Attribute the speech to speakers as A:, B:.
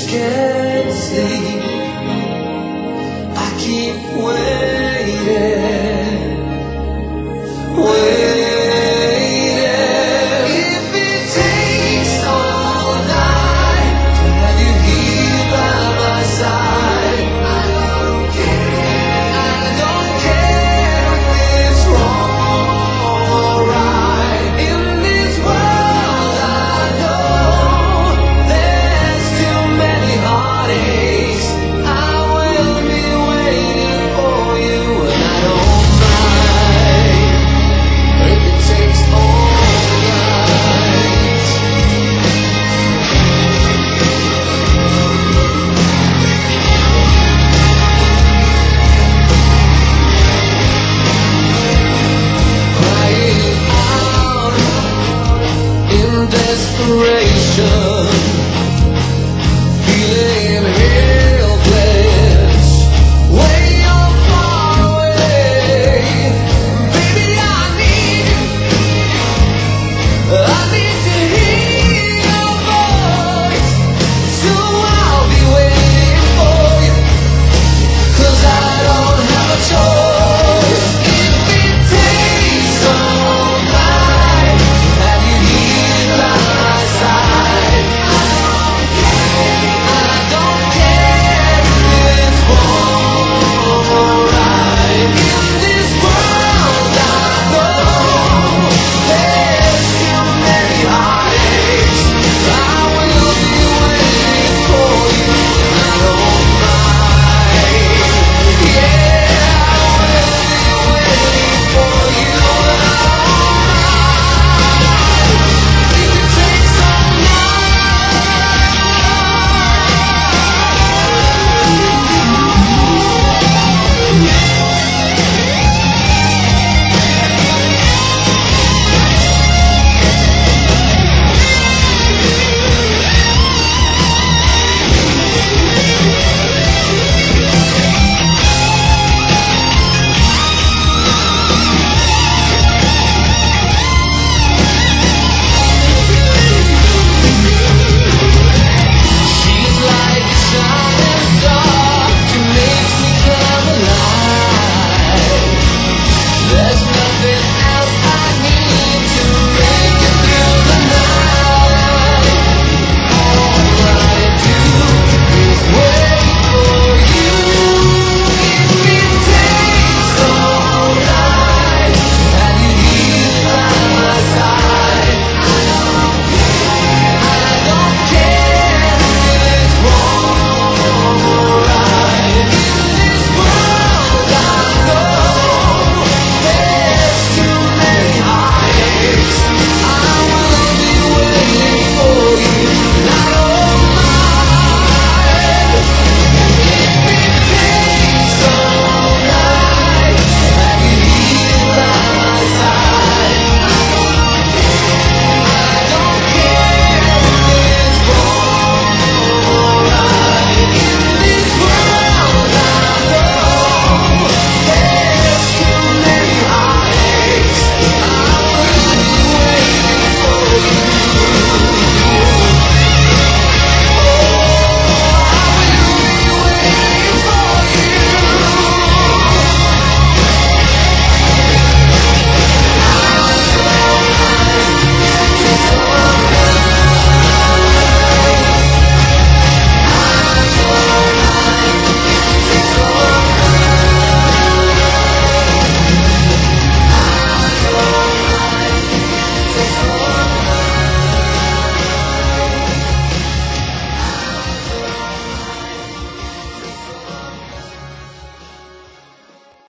A: can't sleep. I keep waiting, waiting. If it takes all night to have you here by my side, I don't care if it's wrong or right. In this world I know there's too many heartaches. I will be waiting for you, and I don't mind if it takes all night. Crying out in desperation, feeling